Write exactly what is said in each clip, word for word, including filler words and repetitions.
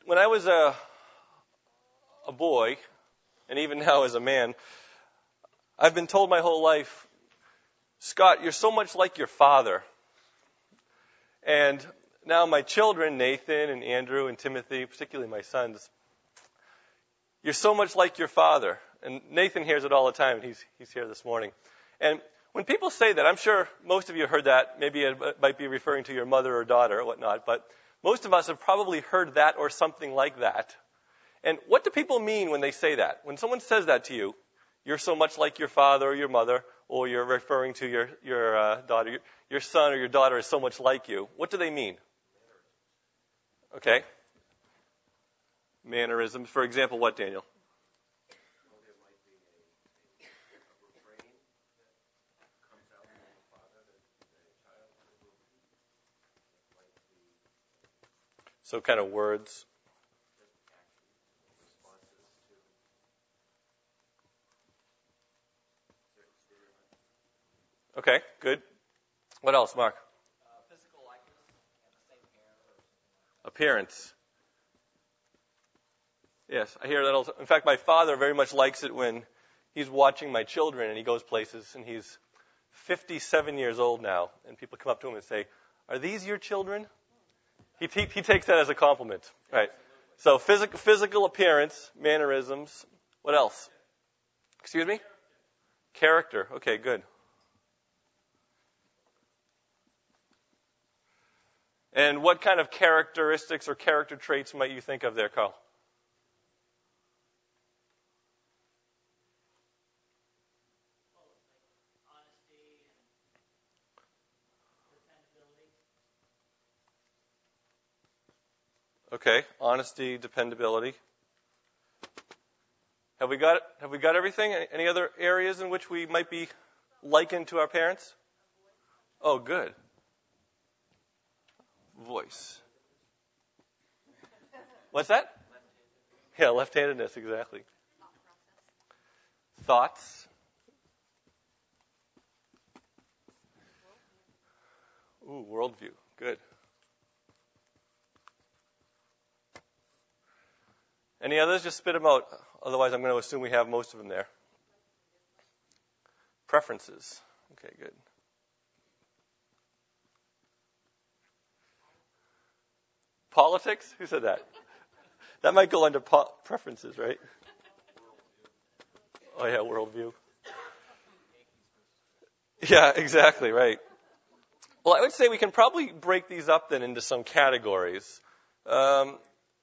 when I was a, a boy, and even now as a man, I've been told my whole life, Scott, you're so much like your father. And now my children, Nathan and Andrew and Timothy, particularly my sons, you're so much like your father. And Nathan hears it all the time, and he's, he's here this morning. And when people say that, I'm sure most of you heard that. Maybe it might be referring to your mother or daughter or whatnot, but most of us have probably heard that or something like that. And what do people mean when they say that? When someone says that to you, you're so much like your father or your mother, or you're referring to your, your uh, daughter, your, your son or your daughter is so much like you, what do they mean? Okay. Mannerisms. For example, what, Daniel? So kind of words. Okay, good. What else, Mark? Uh, physical likeness and the same hair. Appearance. Yes, I hear that also. In fact, my father very much likes it when he's watching my children and he goes places, and he's fifty-seven years old now, and people come up to him and say, "Are these your children?" He, he, he takes that as a compliment. Right. So physical, physical appearance, mannerisms. What else? Excuse me? Character. Okay, good. And what kind of characteristics or character traits might you think of there, Carl? Okay, honesty, dependability. Have we got have we got everything? Any other areas in which we might be likened to our parents? Oh, good. Voice. What's that? Yeah, left-handedness, exactly. Thoughts. Ooh, worldview. Good. Any others? Just spit them out. Otherwise, I'm going to assume we have most of them there. Preferences. Okay, good. Politics? Who said that? That might go under po- preferences, right? Oh, yeah, worldview. Yeah, exactly, right. Well, I would say we can probably break these up then into some categories. Um,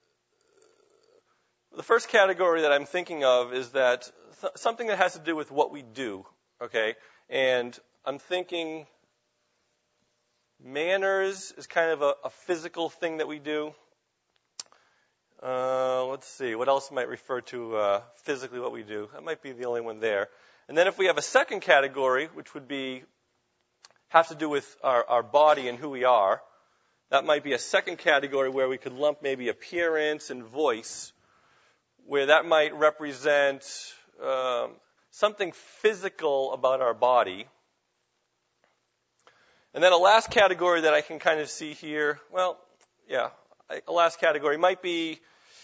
the first category that I'm thinking of is that th- something that has to do with what we do, okay? And I'm thinking manners is kind of a, a physical thing that we do. Uh, let's see, what else might refer to uh, physically what we do? That might be the only one there. And then if we have a second category, which would be have to do with our, our body and who we are, that might be a second category where we could lump maybe appearance and voice, where that might represent um, something physical about our body. And then a last category that I can kind of see here, well, yeah, a last category might be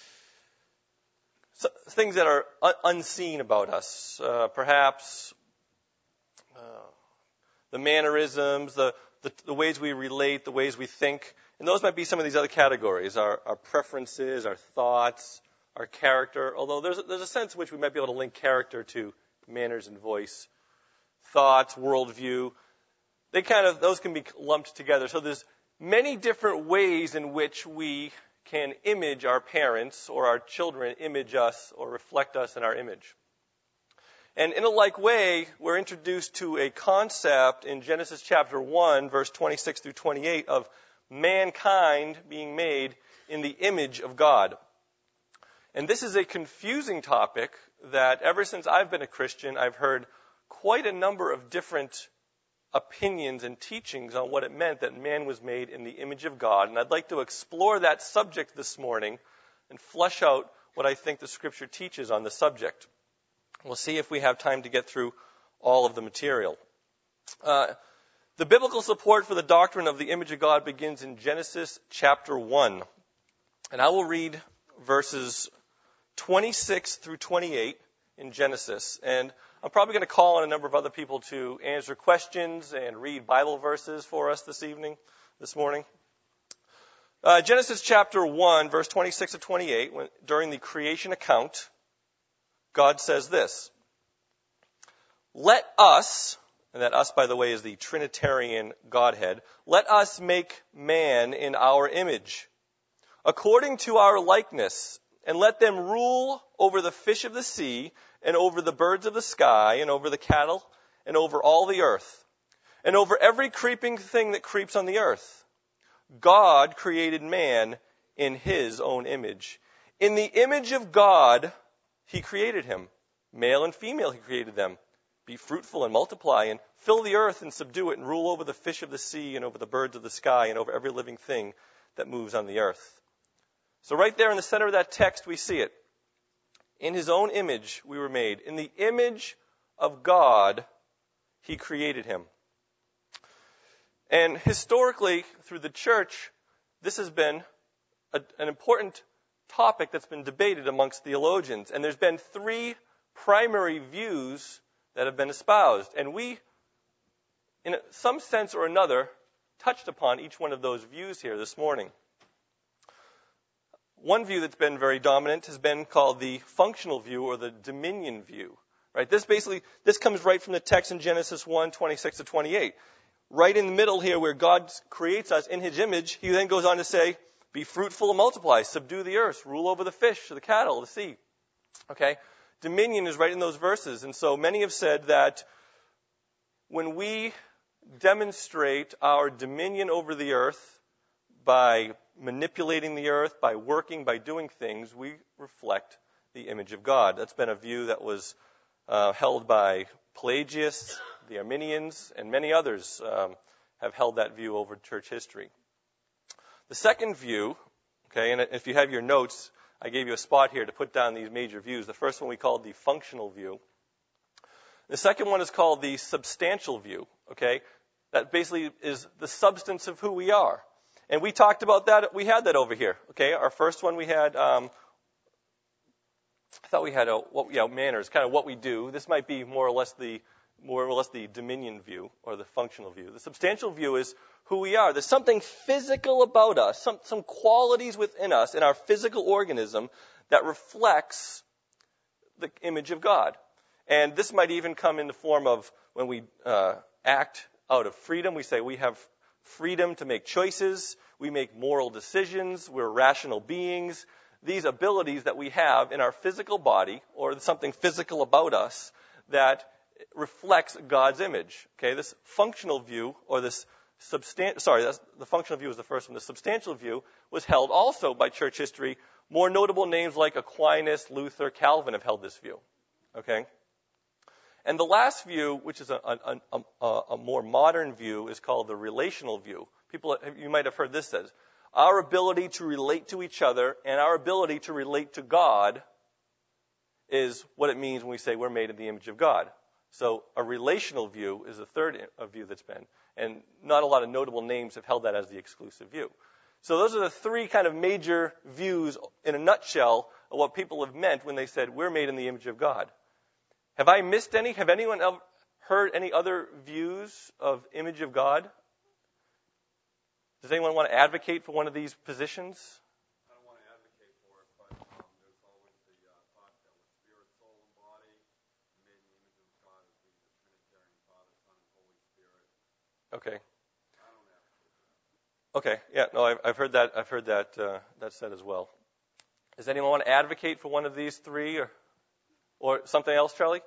things that are un- unseen about us. Uh, perhaps uh, the mannerisms, the, the, the ways we relate, the ways we think. And those might be some of these other categories, our, our preferences, our thoughts, our character. Although there's a, there's a sense in which we might be able to link character to manners and voice. Thoughts, worldview. They kind of, those can be lumped together. So there's many different ways in which we can image our parents or our children image us or reflect us in our image. And in a like way, we're introduced to a concept in Genesis chapter one, verse twenty-six through twenty-eight, of mankind being made in the image of God. And this is a confusing topic that ever since I've been a Christian, I've heard quite a number of different opinions and teachings on what it meant that man was made in the image of God. And I'd like to explore that subject this morning and flesh out what I think the Scripture teaches on the subject. We'll see if we have time to get through all of the material. Uh, the biblical support for the doctrine of the image of God begins in Genesis chapter one. And I will read verses twenty-six through twenty-eight in Genesis. And I'm probably going to call on a number of other people to answer questions and read Bible verses for us this evening, this morning. Uh, Genesis chapter one, verse twenty-six to twenty-eight, when, during the creation account, God says this: "Let us," and that us, by the way, is the Trinitarian Godhead, "let us make man in our image, according to our likeness, and let them rule over the fish of the sea, and over the birds of the sky, and over the cattle, and over all the earth, and over every creeping thing that creeps on the earth. God created man in his own image. In the image of God, he created him. Male and female, he created them. Be fruitful and multiply, and fill the earth and subdue it, and rule over the fish of the sea, and over the birds of the sky, and over every living thing that moves on the earth." So right there in the center of that text, we see it. In his own image we were made. In the image of God, he created him. And historically, through the church, this has been a, an important topic that's been debated amongst theologians. And there's been three primary views that have been espoused. And we, in some sense or another, touched upon each one of those views here this morning. One view that's been very dominant has been called the functional view or the dominion view. Right? This basically, this comes right from the text in Genesis one, twenty-six to twenty-eight. Right in the middle here where God creates us in his image, he then goes on to say, "Be fruitful and multiply, subdue the earth, rule over the fish, the cattle, the sea." Okay? Dominion is right in those verses. And so many have said that when we demonstrate our dominion over the earth by manipulating the earth, by working, by doing things, we reflect the image of God. That's been a view that was uh, held by Pelagius, the Arminians, and many others um, have held that view over church history. The second view, okay, and if you have your notes, I gave you a spot here to put down these major views. The first one we called the functional view. The second one is called the substantial view, okay? That basically is the substance of who we are. And we talked about that. We had that over here, okay? Our first one we had, um, I thought we had a, what, you know, manners, kind of what we do. This might be more or less the more or less the dominion view or the functional view. The substantial view is who we are. There's something physical about us, some, some qualities within us in our physical organism that reflects the image of God. And this might even come in the form of when we uh, act out of freedom. We say we have freedom to make choices. We make moral decisions. We're rational beings. These abilities that we have in our physical body or something physical about us that reflects God's image. Okay, this functional view or this substan- sorry, that's, the functional view was the first one. The substantial view was held also by church history. More notable names like Aquinas, Luther, Calvin have held this view. Okay, and the last view, which is a, a, a, a more modern view, is called the relational view. People, you might have heard this said, our ability to relate to each other and our ability to relate to God is what it means when we say we're made in the image of God. So a relational view is the third view that's been, and not a lot of notable names have held that as the exclusive view. So those are the three kind of major views in a nutshell of what people have meant when they said we're made in the image of God. Have I missed any? Have anyone heard any other views of image of God? Does anyone want to advocate for one of these positions? I don't want to advocate for it, but um, there's always the uh, thought that with spirit, soul, and body, made in the image of God as being the Trinitarian Father, Son, and Holy Spirit. Okay. I don't advocate for that. Okay. Yeah. No, I've, I've heard that. I've heard that. Uh, that said as well. Does anyone want to advocate for one of these three, or or something else, Charlie?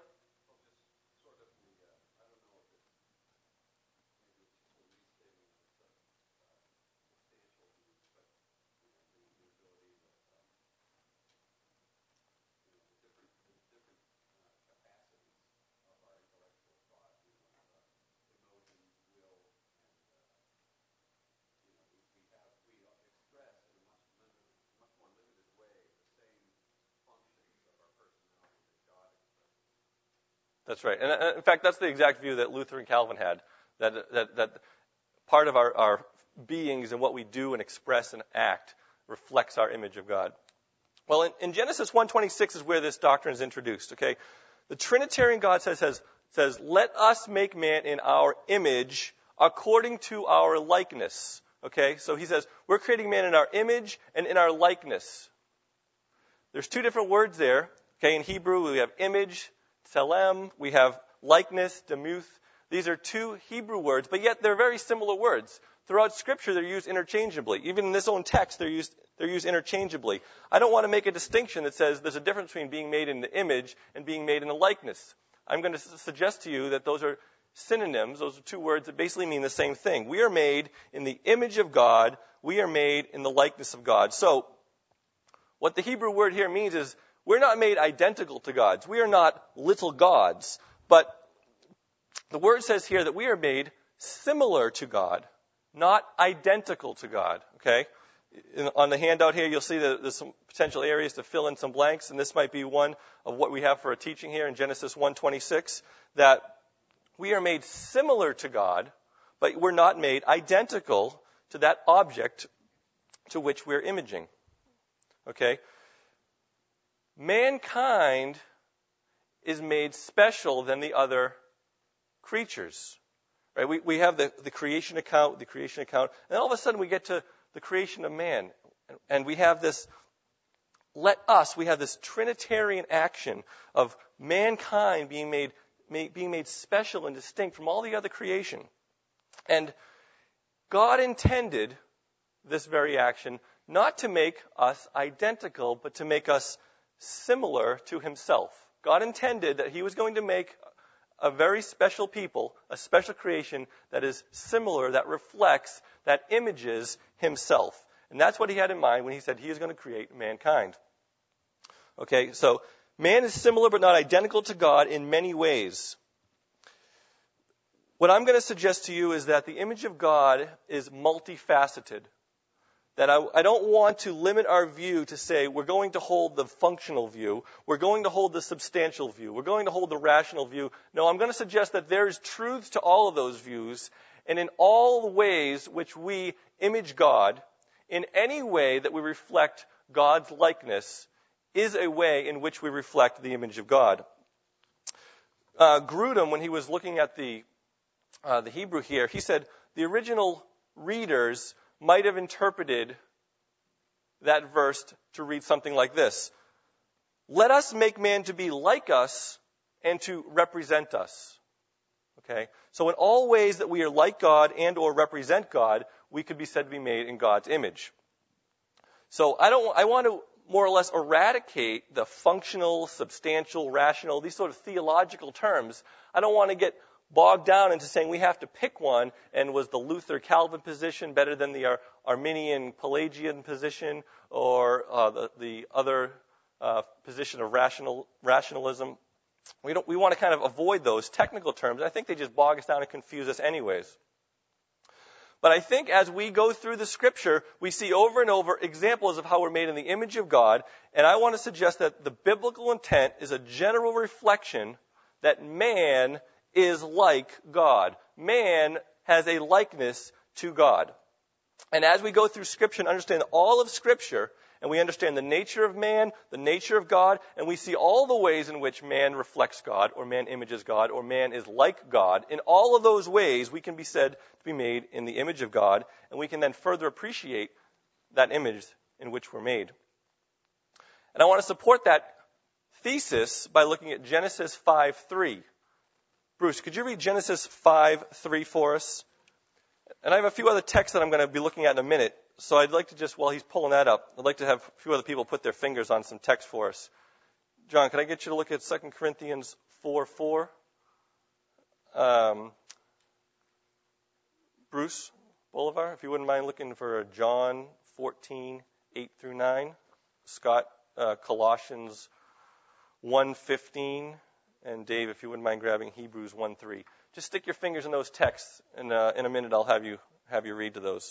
That's right. And uh, in fact, that's the exact view that Luther and Calvin had, that that, that part of our, our beings and what we do and express and act reflects our image of God. Well, in, in Genesis one twenty-six is where this doctrine is introduced, okay? The Trinitarian God says, says, says, let us make man in our image according to our likeness, okay? So he says, we're creating man in our image and in our likeness. There's two different words there, okay? In Hebrew, we have image, tselem, we have likeness, demuth. These are two Hebrew words, but yet they're very similar words. Throughout Scripture, they're used interchangeably. Even in this own text, they're used they're used interchangeably. I don't want to make a distinction that says there's a difference between being made in the image and being made in the likeness. I'm going to su- suggest to you that those are synonyms. Those are two words that basically mean the same thing. We are made in the image of God. We are made in the likeness of God. So, what the Hebrew word here means is we're not made identical to gods. We are not little gods. But the word says here that we are made similar to God, not identical to God, okay? In, on the handout here, you'll see that there's some potential areas to fill in some blanks, and this might be one of what we have for a teaching here in Genesis one twenty-six, that we are made similar to God, but we're not made identical to that object to which we're imaging, okay? Mankind is made special than the other creatures. Right? We, we have the, the creation account, the creation account, and then all of a sudden we get to the creation of man. And, and we have this, let us, we have this Trinitarian action of mankind being made, made, being made special and distinct from all the other creation. And God intended this very action not to make us identical, but to make us similar to himself. God intended that he was going to make a very special people, a special creation that is similar, that reflects, that images himself. And that's what he had in mind when he said he is going to create mankind. Okay, so man is similar but not identical to God in many ways. What I'm going to suggest to you is that the image of God is multifaceted. That I, I don't want to limit our view to say we're going to hold the functional view, we're going to hold the substantial view, we're going to hold the rational view. No, I'm going to suggest that there's truth to all of those views, and in all the ways which we image God, in any way that we reflect God's likeness, is a way in which we reflect the image of God. Uh, Grudem, when he was looking at the uh, the Hebrew here, he said the original readers might have interpreted that verse to read something like this. Let us make man to be like us and to represent us. Okay? So in all ways that we are like God and or represent God, we could be said to be made in God's image. So I don't I want to more or less eradicate the functional, substantial, rational, these sort of theological terms. I don't want to get bogged down into saying we have to pick one, and was the Luther-Calvin position better than the Ar- Arminian-Pelagian position, or uh, the, the other uh, position of rational, rationalism. We don't. We want to kind of avoid those technical terms. I think they just bog us down and confuse us anyways. But I think as we go through the Scripture, we see over and over examples of how we're made in the image of God, and I want to suggest that the biblical intent is a general reflection that man is like God. Man has a likeness to God. And as we go through Scripture and understand all of Scripture, and we understand the nature of man, the nature of God, and we see all the ways in which man reflects God, or man images God, or man is like God, in all of those ways we can be said to be made in the image of God, and we can then further appreciate that image in which we're made. And I want to support that thesis by looking at Genesis five three. Bruce, could you read Genesis five three for us? And I have a few other texts that I'm going to be looking at in a minute. So I'd like to just, while he's pulling that up, I'd like to have a few other people put their fingers on some text for us. John, can I get you to look at Second Corinthians four four? Um, Bruce Bolivar, if you wouldn't mind looking for John fourteen eight through nine. Scott, uh, Colossians one fifteen. And Dave, if you wouldn't mind grabbing Hebrews one three. Just stick your fingers in those texts, and uh, in a minute I'll have you have you read to those.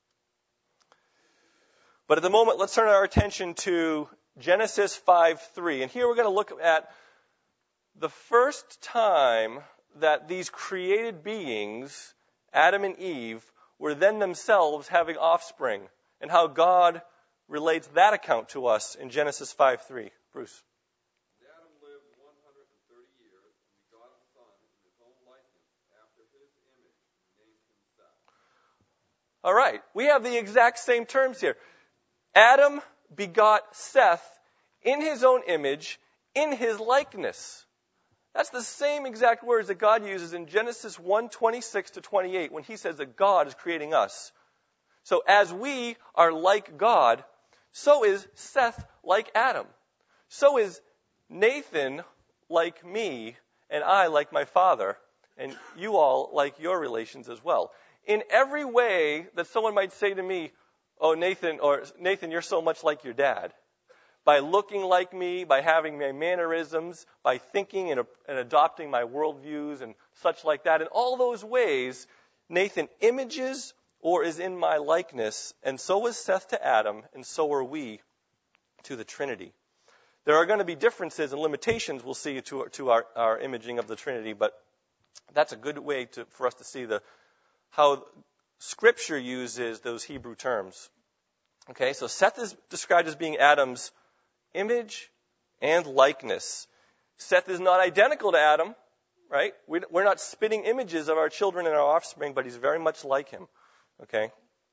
But at the moment, let's turn our attention to Genesis five three. And here we're going to look at the first time that these created beings, Adam and Eve, were then themselves having offspring, and how God relates that account to us in Genesis five three. Bruce. And Adam lived one hundred thirty years and begot a son in his own likeness after his image and named him Seth. All right. We have the exact same terms here. Adam begot Seth in his own image, in his likeness. That's the same exact words that God uses in Genesis one twenty-six to twenty-eight when he says that God is creating us. So as we are like God, so is Seth like Adam. So is Nathan like me, and I like my father, and you all like your relations as well. In every way that someone might say to me, oh, Nathan, or Nathan, you're so much like your dad. By looking like me, by having my mannerisms, by thinking and, and adopting my worldviews and such like that. In all those ways, Nathan images or is in my likeness, and so was Seth to Adam, and so are we to the Trinity. There are going to be differences and limitations we'll see to, to our, our imaging of the Trinity, but that's a good way to, for us to see the how Scripture uses those Hebrew terms. Okay, so Seth is described as being Adam's image and likeness. Seth is not identical to Adam, right? We're not spitting images of our children and our offspring, but he's very much like him. Okay?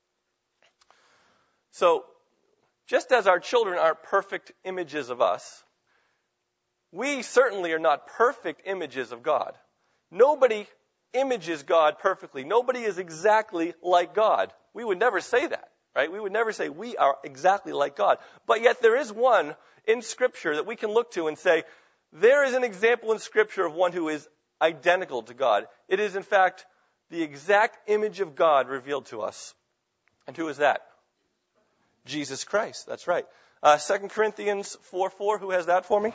So, just as our children aren't perfect images of us, we certainly are not perfect images of God. Nobody images God perfectly. Nobody is exactly like God. We would never say that, right? We would never say we are exactly like God. But yet there is one in Scripture that we can look to and say, there is an example in Scripture of one who is identical to God. It is, in fact, the exact image of God revealed to us. And who is that? Jesus Christ. That's right. Uh, Second Corinthians four four. Who has that for me?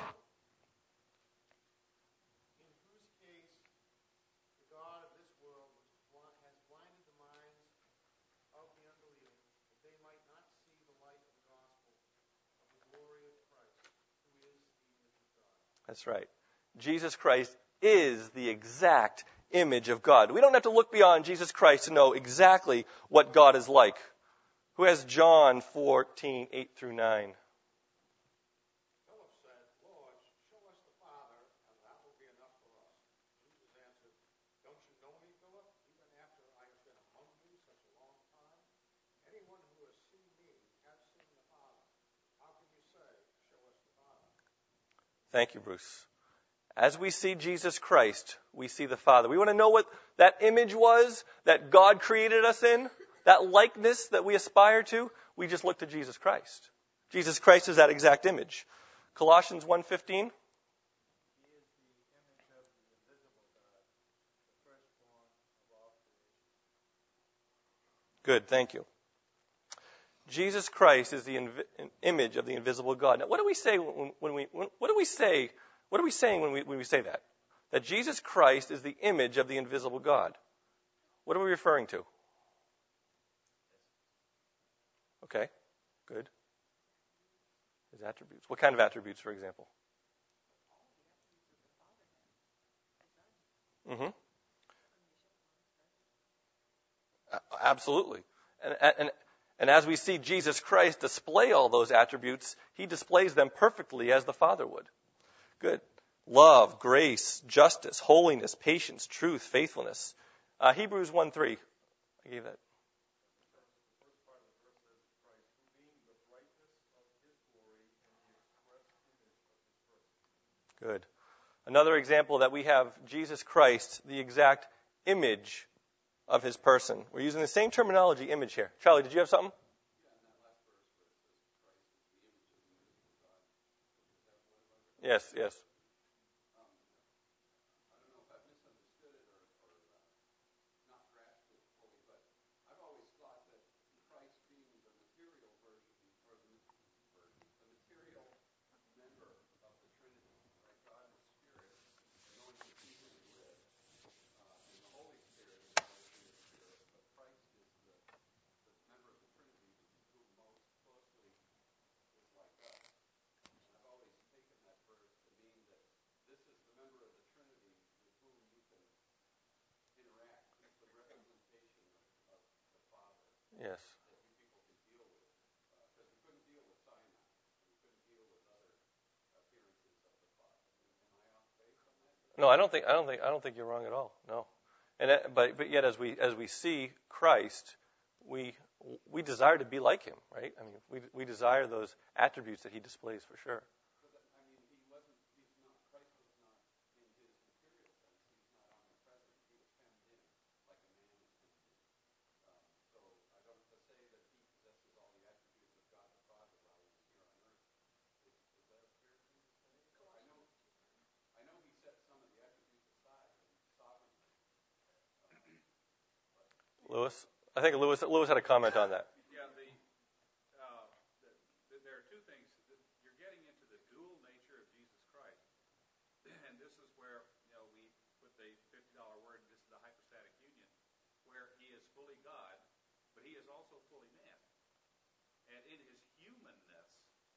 That's right. Jesus Christ is the exact image of God. We don't have to look beyond Jesus Christ to know exactly what God is like. Who has John fourteen, eight through nine? Philip said, Lord, show us the Father, and that will be enough for us. Jesus answered, don't you know me, Philip, even after I have been among you such a long time? Anyone who has seen me has seen the Father. How can you say, show us the Father? Thank you, Bruce. As we see Jesus Christ, we see the Father. We want to know what that image was that God created us in, that likeness that we aspire to. We just look to Jesus Christ. Jesus Christ is that exact image. Colossians one fifteen. Good, thank you. Jesus Christ is the inv- image of the invisible God. Now, what do we say when, when we? When, what do we say? What are we saying when we when we say that? That Jesus Christ is the image of the invisible God. What are we referring to? Okay, good. His attributes. What kind of attributes, for example? Mm-hmm. Absolutely. And, and, and as we see Jesus Christ display all those attributes, he displays them perfectly as the Father would. Good. Love, grace, justice, holiness, patience, truth, faithfulness. Uh, Hebrews one three. I gave that. Good. Another example that we have Jesus Christ, the exact image of his person. We're using the same terminology, image here. Charlie, did you have something? Yes, yes. Yes. No, I don't think I don't think I don't think you're wrong at all. No, and that, but but yet as we as we see Christ, we we desire to be like him, right? I mean, we we desire those attributes that he displays for sure. Lewis, I think Lewis Lewis had a comment on that. Yeah, the, uh, the, the there are two things. You're getting into the dual nature of Jesus Christ, and this is where you know we put the fifty dollar word. This is the hypostatic union, where he is fully God, but he is also fully man. And in his humanness,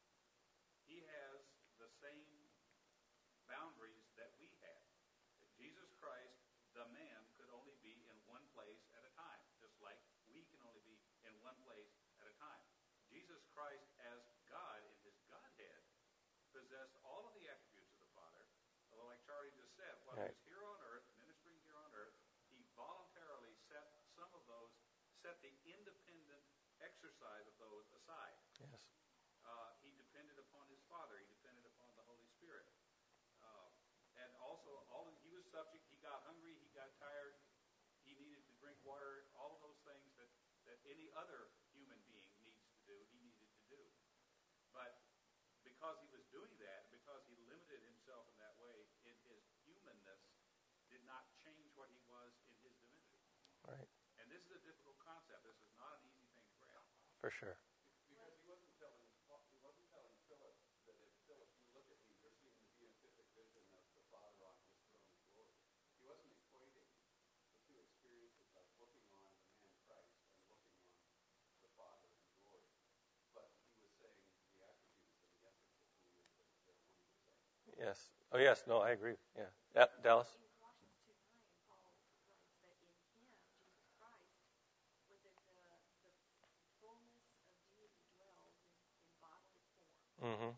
he has the same boundaries that we have. Jesus Christ, the man, could only be in one place at a time, just like we can only be in one place at a time. Jesus Christ, as God in his Godhead, possessed all of the attributes of the Father, although like Charlie just said, while Right. he was here on earth, ministering here on earth, he voluntarily set some of those, set the independent exercise of those aside. Yes. Uh, he depended upon his Father. He depended upon the Holy Spirit. Uh, and also, all of, he was subject. He got hungry. He got tired. He needed to drink water. All of those things that, that any other human being needs to do, he needed to do. But because he was doing that, because he limited himself in that way, in his humanness did not change what he was in his divinity. Right. And this is a difficult concept. This is not an easy thing to grasp. For sure. Because he wasn't telling he wasn't telling Philip that if Philip, you look at me, you're seeing the beatific vision of the Father on his throne of glory. He wasn't equating the two experiences of looking on the man Christ and looking on the Father in glory. But he was saying the attributes and the essence of who he is, they're one and the same. Yes. Oh yes. No, I agree. Yeah. Yeah. Dallas. In Colossians two nine, Paul writes that in him, Jesus Christ, was it the, the fullness of deity dwells in, in bodily form. Mm-hmm.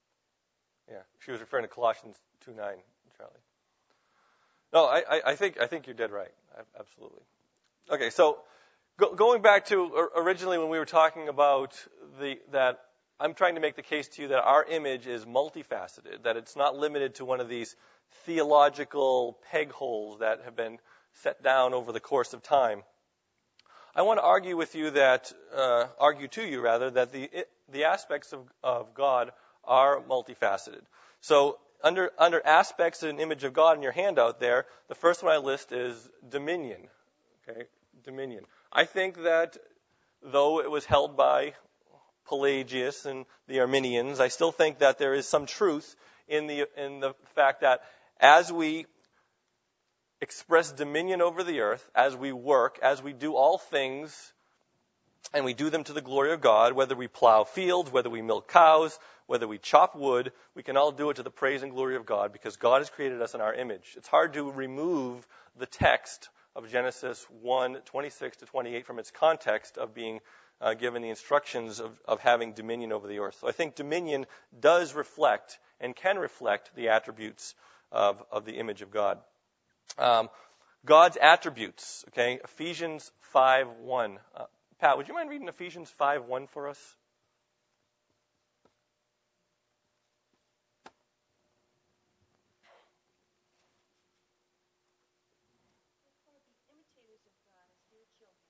Yeah. She was referring to Colossians two nine, Charlie. No, I, I, I think I think you're dead right. I, absolutely. Okay, so go, going back to originally when we were talking about the that I'm trying to make the case to you that our image is multifaceted, that it's not limited to one of these theological peg holes that have been set down over the course of time. I want to argue with you that, uh, argue to you rather, that the the aspects of, of God are multifaceted. So under under aspects of an image of God in your handout there, the first one I list is dominion. Okay, dominion. I think that though it was held by Pelagius and the Arminians, I still think that there is some truth in the in the fact that as we express dominion over the earth, as we work, as we do all things, and we do them to the glory of God, whether we plow fields, whether we milk cows, whether we chop wood, we can all do it to the praise and glory of God because God has created us in our image. It's hard to remove the text of Genesis one, twenty-six to twenty-eight from its context of being uh, given the instructions of, of having dominion over the earth. So I think dominion does reflect and can reflect the attributes of, of the image of God. Um, God's attributes, okay, Ephesians five one. Uh, Pat, would you mind reading Ephesians five one for us? Therefore, be imitators of God as dear children.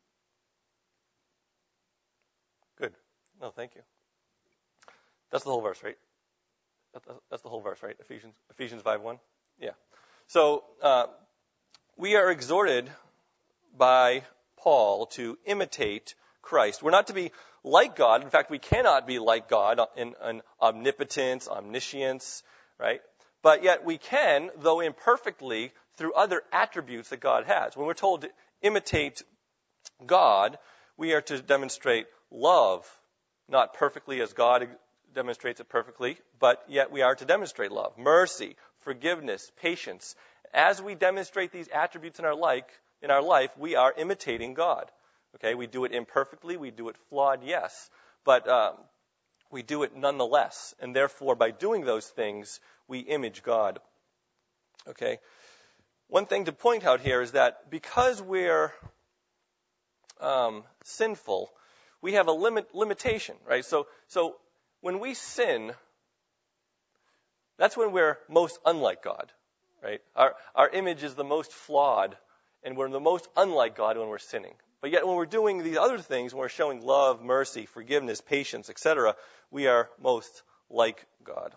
Good. No, thank you. That's the whole verse, right? That's the whole verse, right? Ephesians Ephesians five one? Yeah. So uh, we are exhorted by Paul to imitate Christ. We're not to be like God. In fact, we cannot be like God in, in omnipotence, omniscience, right? But yet we can, though imperfectly, through other attributes that God has. When we're told to imitate God, we are to demonstrate love, not perfectly as God demonstrates it perfectly, but yet we are to demonstrate love, mercy, forgiveness, patience. As we demonstrate these attributes in our life, in our life, we are imitating God. Okay, we do it imperfectly, we do it flawed, yes, but um, we do it nonetheless, and therefore, by doing those things, we image God. Okay? One thing to point out here is that because we're um, sinful, we have a limit limitation, right? So, so when we sin, that's when we're most unlike God, right? Our our image is the most flawed, and we're the most unlike God when we're sinning. But yet, when we're doing these other things, when we're showing love, mercy, forgiveness, patience, et cetera, we are most like God.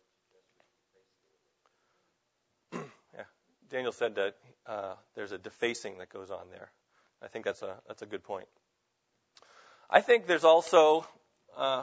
Yeah, Daniel said that uh, there's a defacing that goes on there. I think that's a that's a good point. I think there's also uh,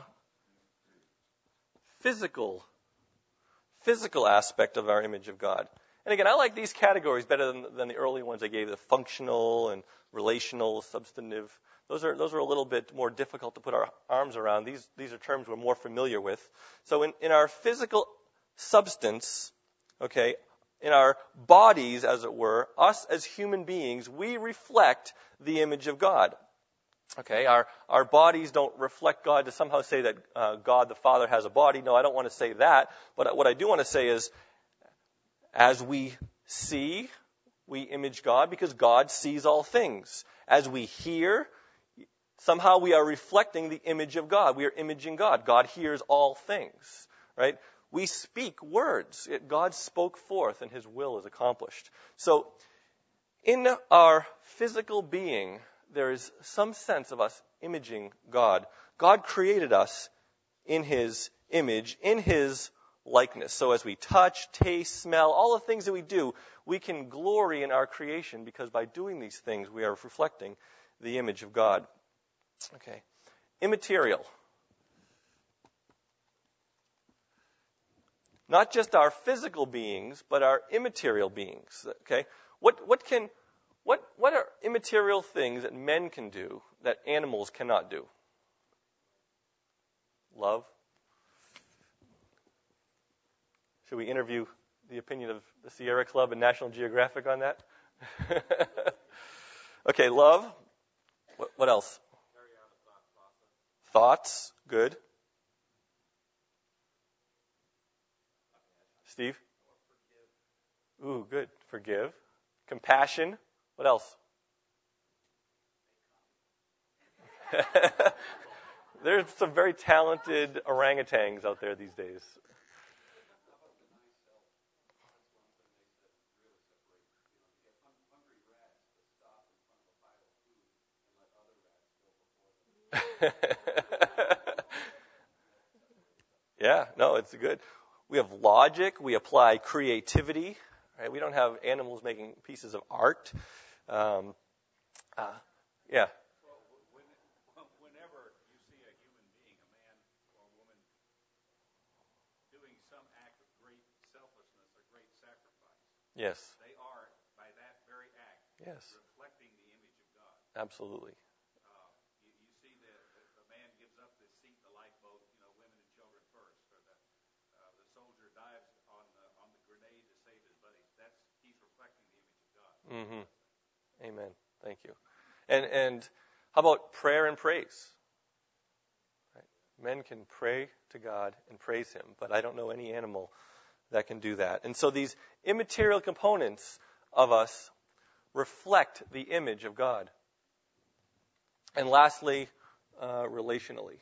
physical, physical aspect of our image of God. And again, I like these categories better than, than the early ones I gave, the functional and relational, substantive. Those are those are a little bit more difficult to put our arms around. These these are terms we're more familiar with. So in, in our physical substance, okay, in our bodies, as it were, us as human beings, we reflect the image of God. Okay, our, our bodies don't reflect God to somehow say that uh, God the Father has a body. No, I don't want to say that. But what I do want to say is, as we see, we image God because God sees all things. As we hear, somehow we are reflecting the image of God. We are imaging God. God hears all things, right? We speak words. It, God spoke forth and His will is accomplished. So, in our physical being, there is some sense of us imaging God. God created us in His image, in His likeness. So as we touch, taste, smell, all the things that we do, we can glory in our creation because by doing these things, we are reflecting the image of God. Okay. Immaterial. Not just our physical beings, but our immaterial beings. Okay. What what can What what are immaterial things that men can do that animals cannot do? Love. Should we interview the opinion of the Sierra Club and National Geographic on that? Okay, love. What, what else? Thoughts. Good. Steve? Ooh, good. Forgive. Compassion. What else? There's some very talented orangutans out there these days. Yeah, no, it's good. We have logic. We apply creativity. Right? We don't have animals making pieces of art. Um, uh, yeah. Well, when, whenever you see a human being, a man or a woman, doing some act of great selflessness or great sacrifice, Yes. they are, by that very act, Yes. reflecting the image of God. Absolutely. Uh, you, you see that the man gives up the seat in the lifeboat, you know, women and children first, or the uh, the soldier dives on the on the grenade to save his buddies. That's he's reflecting the image of God. Mm-hmm. Amen. Thank you. And and how about prayer and praise? Right? Men can pray to God and praise Him, but I don't know any animal that can do that. And so these immaterial components of us reflect the image of God. And lastly, uh, relationally.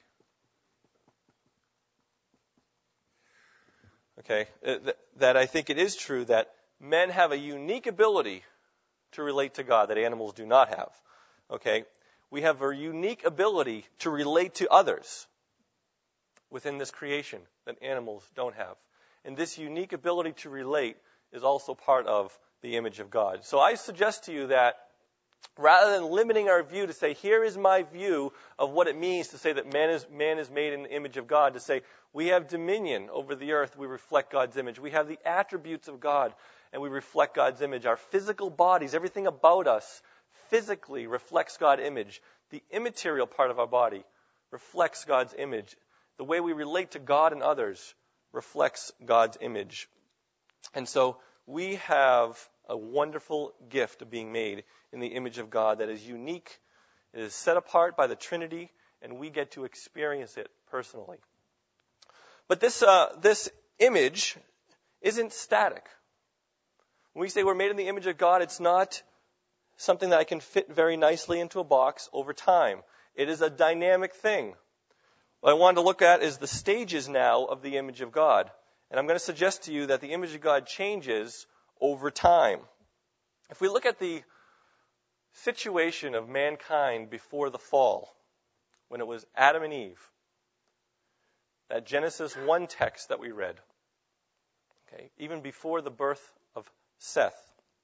Okay, th- that I think it is true that men have a unique ability to relate to God that animals do not have. Okay, we have a unique ability to relate to others within this creation that animals don't have. And this unique ability to relate is also part of the image of God. So I suggest to you that rather than limiting our view to say, here is my view of what it means to say that man is man is made in the image of God, to say we have dominion over the earth, we reflect God's image. We have the attributes of God, and we reflect God's image. Our physical bodies, everything about us, physically reflects God's image. The immaterial part of our body reflects God's image. The way we relate to God and others reflects God's image. And so we have a wonderful gift of being made in the image of God that is unique. It is set apart by the Trinity, and we get to experience it personally. But this uh, this image isn't static. When we say we're made in the image of God, it's not something that I can fit very nicely into a box over time. It is a dynamic thing. What I wanted to look at is the stages now of the image of God. And I'm going to suggest to you that the image of God changes over time. If we look at the situation of mankind before the fall, when it was Adam and Eve, that Genesis one text that we read, okay, even before the birth of Seth,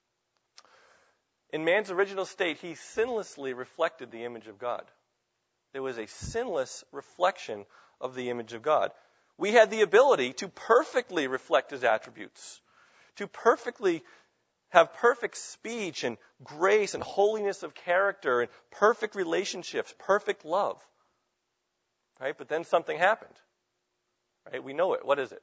in man's original state, he sinlessly reflected the image of God. There was a sinless reflection of the image of God. We had the ability to perfectly reflect his attributes, to perfectly have perfect speech and grace and holiness of character and perfect relationships, perfect love. Right? But then something happened. Right? We know it. What is it?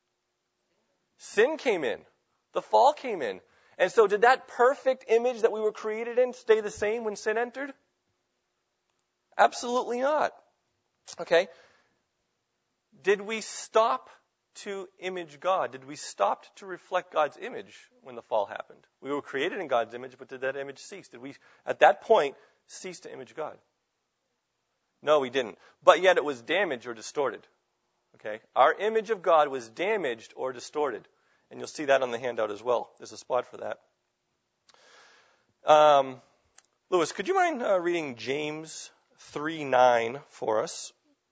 Sin came in. The fall came in. And so did that perfect image that we were created in stay the same when sin entered? Absolutely not. Okay? Did we stop to image God? Did we stop to reflect God's image when the fall happened? We were created in God's image, but did that image cease? Did we, at that point, cease to image God? No, we didn't. But yet it was damaged or distorted. Okay? Our image of God was damaged or distorted. And you'll see that on the handout as well. There's a spot for that. Um, Lewis, could you mind uh, reading James three nine for us?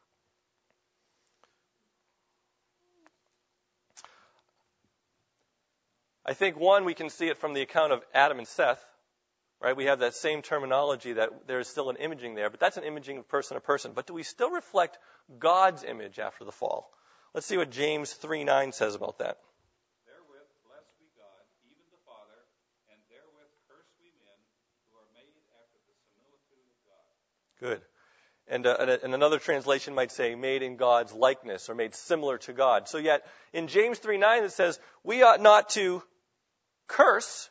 I think, one, we can see it from the account of Adam and Seth. Right? We have that same terminology that there is still an imaging there, but that's an imaging of person to person. But do we still reflect God's image after the fall? Let's see what James three nine says about that. Therewith bless we God, even the Father, and therewith curse we men who are made after the similitude of God. Good. And, uh, and another translation might say made in God's likeness or made similar to God. So yet in James three nine it says we ought not to curse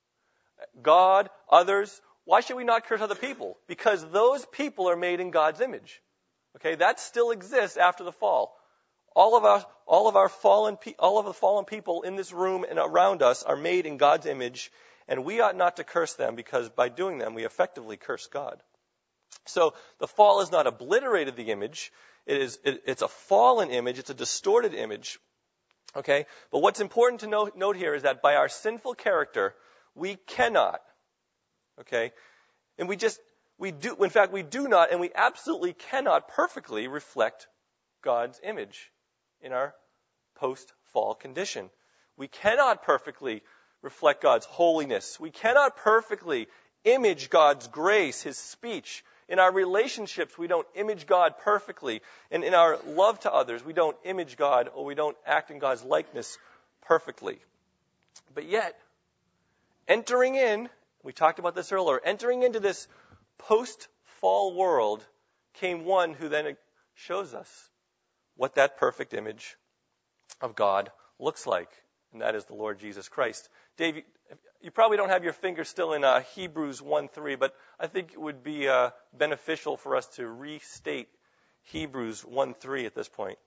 God, others. Why should we not curse other people? Because those people are made in God's image. Okay, that still exists after the fall. All of our, all of our fallen, all of the fallen people in this room and around us are made in God's image, and we ought not to curse them because by doing them we effectively curse God. So the fall has not obliterated the image. It is, it, it's a fallen image. It's a distorted image. Okay, but what's important to note, note here is that by our sinful character, we cannot, okay, and we just, we do, in fact, we do not, and we absolutely cannot perfectly reflect God's image in our post-fall condition. We cannot perfectly reflect God's holiness. We cannot perfectly image God's grace, His speech. In our relationships, we don't image God perfectly. And in our love to others, we don't image God or we don't act in God's likeness perfectly. But yet, entering in, we talked about this earlier, entering into this post-fall world came one who then shows us what that perfect image of God looks like, and that is the Lord Jesus Christ. Dave, you, you probably don't have your finger still in uh, Hebrews one three, but I think it would be uh, beneficial for us to restate Hebrews one three at this point.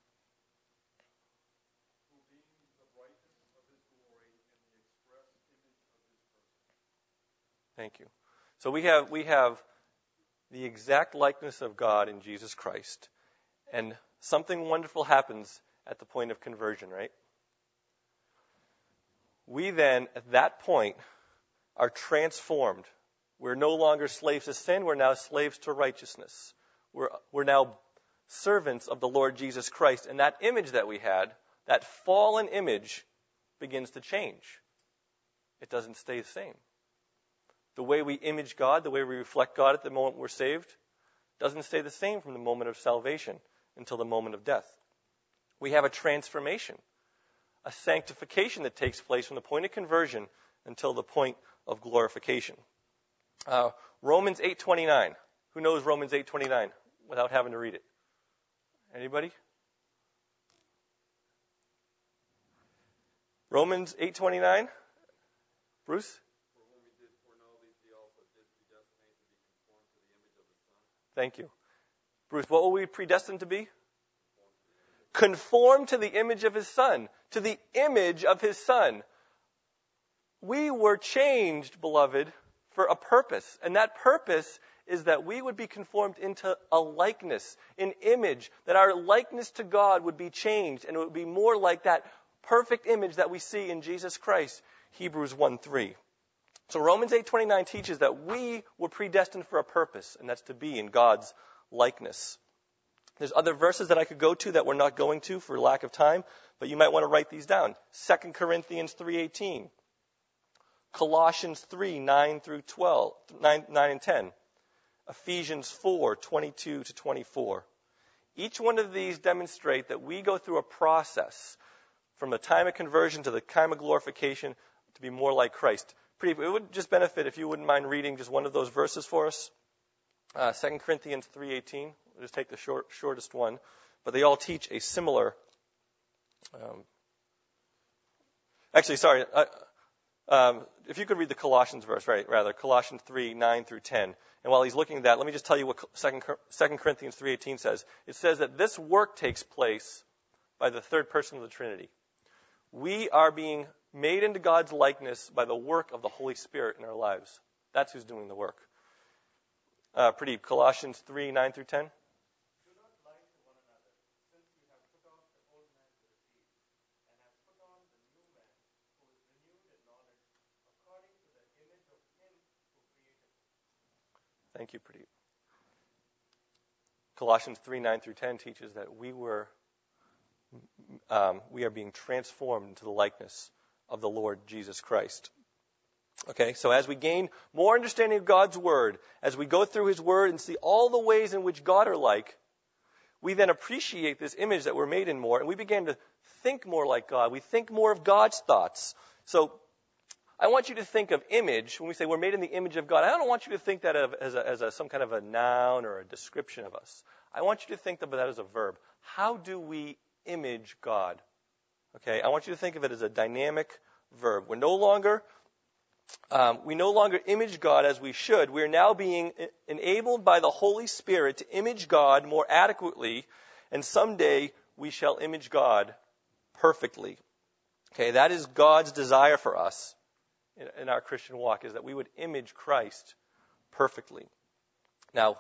Thank you. So we have we have the exact likeness of God in Jesus Christ. And something wonderful happens at the point of conversion, right? We then, at that point, are transformed. We're no longer slaves to sin. We're now slaves to righteousness. We're, we're now servants of the Lord Jesus Christ. And that image that we had, that fallen image, begins to change. It doesn't stay the same. The way we image God, the way we reflect God at the moment we're saved, doesn't stay the same from the moment of salvation until the moment of death. We have a transformation, a sanctification that takes place from the point of conversion until the point of glorification. Uh, Romans eight twenty-nine. Who knows Romans eight twenty-nine without having to read it? Anybody? Romans eight twenty-nine. Bruce? Thank you. Bruce, what were we predestined to be? Conform to the image of His Son. To the image of His Son. we were changed, beloved, for a purpose. And that purpose is that we would be conformed into a likeness, an image, that our likeness to God would be changed, and it would be more like that perfect image that we see in Jesus Christ, Hebrews one three. So Romans eight twenty-nine teaches that we were predestined for a purpose, and that's to be in God's likeness. There's other verses that I could go to that we're not going to for lack of time, but you might want to write these down. Second Corinthians three eighteen. Colossians three nine through twelve, nine, nine and ten. Ephesians four twenty-two to twenty-four. Each one of these demonstrate that we go through a process from the time of conversion to the time of glorification to be more like Christ. Pretty, it would just benefit if you wouldn't mind reading just one of those verses for us. Uh, Second Corinthians three eighteen. We'll just take the short, shortest one. But they all teach a similar... Um, actually, sorry. Uh, um, if you could read the Colossians verse, right, rather, Colossians three nine through ten. And while he's looking at that, let me just tell you what Second Corinthians three eighteen says. It says that this work takes place by the third person of the Trinity. We are being made into God's likeness by the work of the Holy Spirit in our lives. That's who's doing the work. Uh, pretty Colossians three nine through ten. Do not lie to one another, since you have put off the old man with his deeds, and have put on the new man, who is renewed in knowledge, according to the image of him who created him. Thank you, Pradeep. Colossians three nine through ten teaches that we were um, we are being transformed into the likeness of the Lord Jesus Christ. Okay, so as we gain more understanding of God's Word, as we go through His Word and see all the ways in which God are like, we then appreciate this image that we're made in more, and we begin to think more like God. We think more of God's thoughts. So I want you to think of image, when we say we're made in the image of God, I don't want you to think that of, as, a, as a, some kind of a noun or a description of us. I want you to think of that as a verb. How do we image God? Okay, I want you to think of it as a dynamic verb. We're no longer... Um, we no longer image God as we should. We are now being enabled by the Holy Spirit to image God more adequately, and someday we shall image God perfectly. Okay, that is God's desire for us in, in our Christian walk, is that we would image Christ perfectly. Now,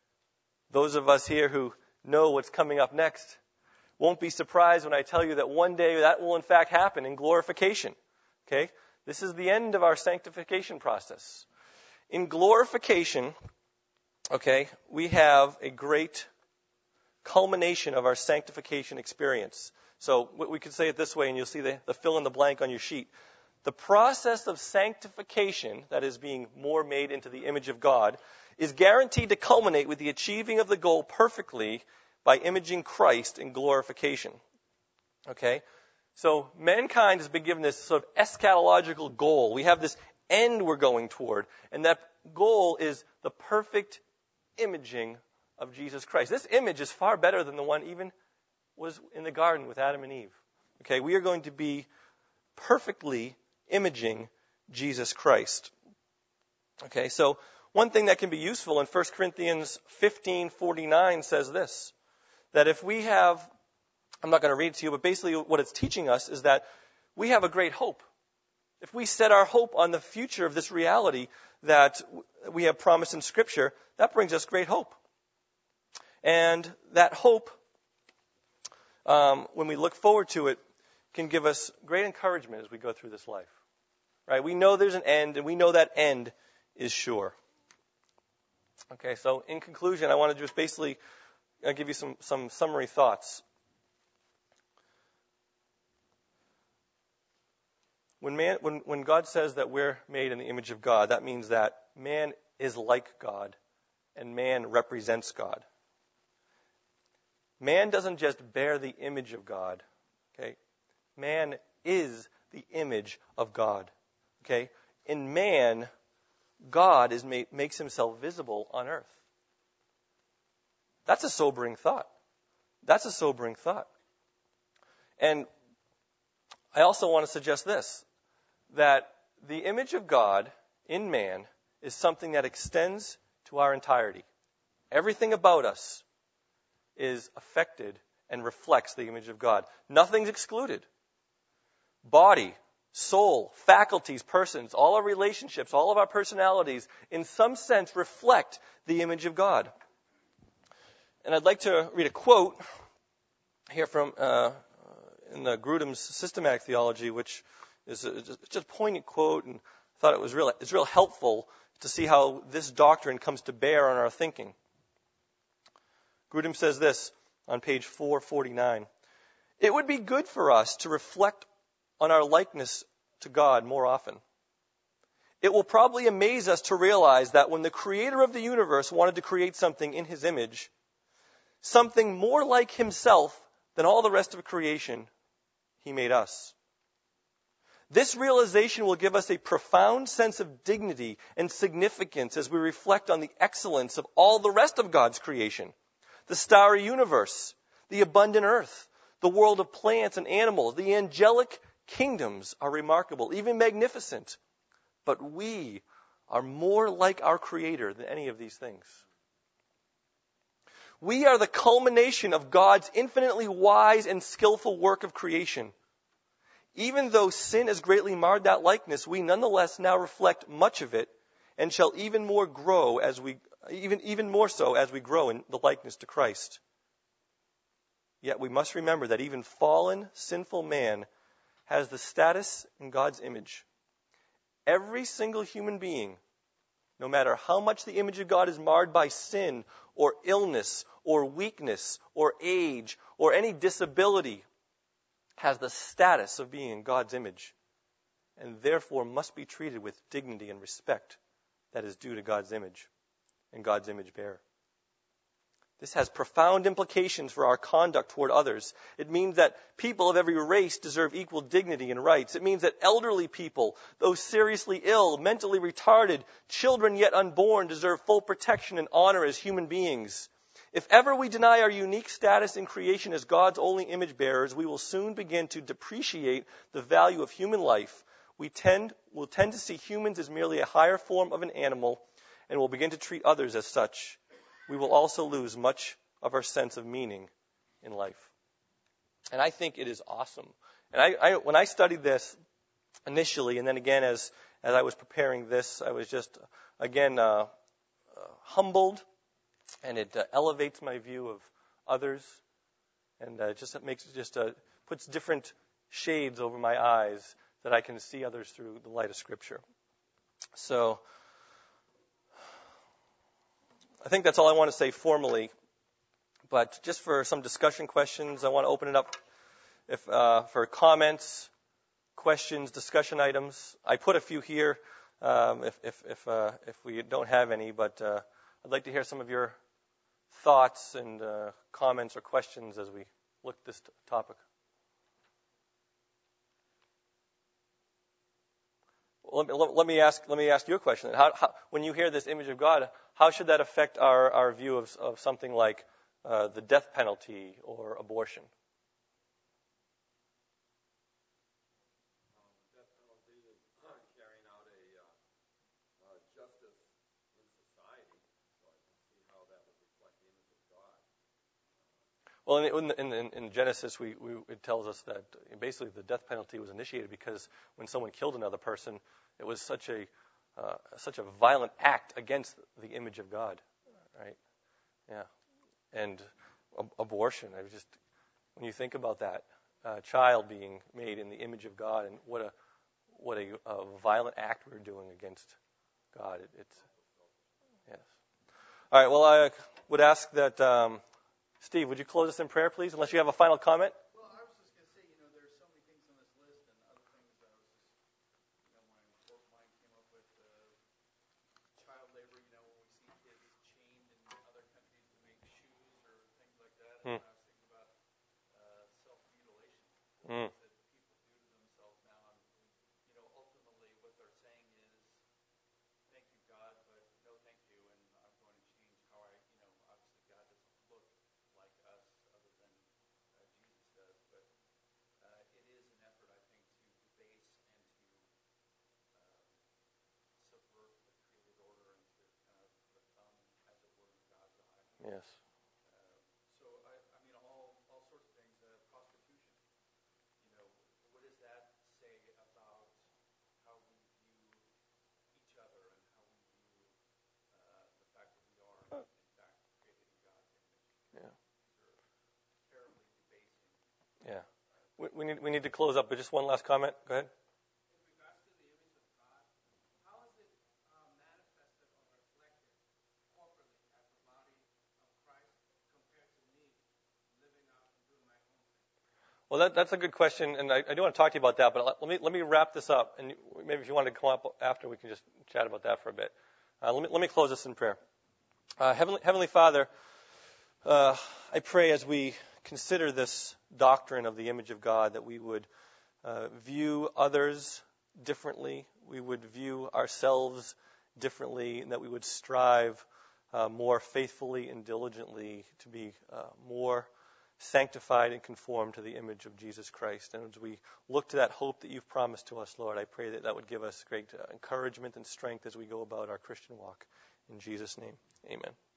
those of us here who know what's coming up next won't be surprised when I tell you that one day that will in fact happen in glorification. Okay? This is the end of our sanctification process. In glorification, okay, we have a great culmination of our sanctification experience. So we could say it this way, and you'll see the, the fill in the blank on your sheet. The process of sanctification, that is being more made into the image of God, is guaranteed to culminate with the achieving of the goal perfectly by imaging Christ in glorification. Okay? So mankind has been given this sort of eschatological goal. We have this end we're going toward, and that goal is the perfect imaging of Jesus Christ. This image is far better than the one even was in the garden with Adam and Eve. Okay, we are going to be perfectly imaging Jesus Christ. Okay, so one thing that can be useful in First Corinthians fifteen forty-nine says this, that if we have... I'm not going to read it to you, but basically what it's teaching us is that we have a great hope. If we set our hope on the future of this reality that we have promised in Scripture, that brings us great hope. And that hope, um, when we look forward to it, can give us great encouragement as we go through this life. Right? We know there's an end, and we know that end is sure. Okay, so in conclusion, I want to just basically uh, give you some, some summary thoughts. When, man, when, when God says that we're made in the image of God, that means that man is like God and man represents God. Man doesn't just bear the image of God. Okay? Man is the image of God. Okay? In man, God is made, makes himself visible on earth. That's a sobering thought. That's a sobering thought. And I also want to suggest this, that the image of God in man is something that extends to our entirety. Everything about us is affected and reflects the image of God. Nothing's excluded. Body, soul, faculties, persons, all our relationships, all of our personalities, in some sense reflect the image of God. And I'd like to read a quote here from uh, in the Grudem's Systematic Theology, which is a, just a poignant quote, and I thought it was real. It's real helpful to see how this doctrine comes to bear on our thinking. Grudem says this on page four forty-nine. It would be good for us to reflect on our likeness to God more often. It will probably amaze us to realize that when the creator of the universe wanted to create something in his image, something more like himself than all the rest of creation, he made us. This realization will give us a profound sense of dignity and significance as we reflect on the excellence of all the rest of God's creation. The starry universe, the abundant earth, the world of plants and animals, the angelic kingdoms are remarkable, even magnificent. But we are more like our Creator than any of these things. We are the culmination of God's infinitely wise and skillful work of creation. Even though sin has greatly marred that likeness, we nonetheless now reflect much of it and shall even more grow as we, even, even more so as we grow in the likeness to Christ. Yet we must remember that even fallen, sinful man has the status in God's image. Every single human being, no matter how much the image of God is marred by sin or illness or weakness or age or any disability, has the status of being in God's image and therefore must be treated with dignity and respect that is due to God's image and God's image bearer. This has profound implications for our conduct toward others. It means that people of every race deserve equal dignity and rights. It means that elderly people, those seriously ill, mentally retarded, children yet unborn, deserve full protection and honor as human beings. If ever we deny our unique status in creation as God's only image bearers, we will soon begin to depreciate the value of human life. We tend, will tend to see humans as merely a higher form of an animal and will begin to treat others as such. We will also lose much of our sense of meaning in life. And I think it is awesome. And I, I, when I studied this initially, and then again as, as I was preparing this, I was just, again, uh, uh, humbled, and it uh, elevates my view of others, and uh, just it makes it just uh, puts different shades over my eyes that I can see others through the light of Scripture. So I think that's all I want to say formally. But just for some discussion questions, I want to open it up if, uh, for comments, questions, discussion items. I put a few here um, if if if, uh, if we don't have any, but uh, I'd like to hear some of your thoughts and uh, comments or questions as we look at this t- topic. Let me, let me ask. Let me ask you a question. How, how, when you hear this image of God, how should that affect our, our view of, of something like uh, the death penalty or abortion? Um, death penalty is carrying out a uh, uh, justice in society, so I can see how that would reflect the image of God. Well, in, in, in, in Genesis, we, we, it tells us that basically the death penalty was initiated because when someone killed another person, it was such a uh, such a violent act against the image of God, right? Yeah, and ab- abortion. I was just when you think about that uh, child being made in the image of God, and what a what a, a violent act we're doing against God. It, it's yes. All right. Well, I would ask that. Um, Steve, would you close us in prayer, please, unless you have a final comment? Well, I was just going to say, you know, there's so many things on this list and other things that I was just, you know, my work mind came up with uh, child labor, you know, when we see kids chained in other countries to make shoes or things like that. And Hmm. I was thinking about uh, self-mutilation, the Mm. things that people do to themselves now. And, you know, ultimately what they're saying is, thank you, God, but no thank you, and I'm going to change how I, you know, obviously God doesn't look like us other than uh, Jesus does, but uh, it is an effort, I think, to debase and to um, subvert the created order and to kind of put a thumb, as it were, in God's eye. Yes. Um, so, I, I mean, all all sorts of things. Uh, prostitution. You know, what does that say about we, we need we need to close up, but just one last comment. Go ahead. Well, that, that's a good question, and I, I do want to talk to you about that. But let me let me wrap this up, and maybe if you want to come up after, we can just chat about that for a bit. Uh, let me let me close this in prayer. Uh, Heavenly Heavenly Father, uh, I pray as we consider this doctrine of the image of God that we would uh, view others differently, we would view ourselves differently, and that we would strive uh, more faithfully and diligently to be uh, more sanctified and conformed to the image of Jesus Christ. And as we look to that hope that you've promised to us, Lord, I pray that that would give us great uh, encouragement and strength as we go about our Christian walk. In Jesus' name, amen.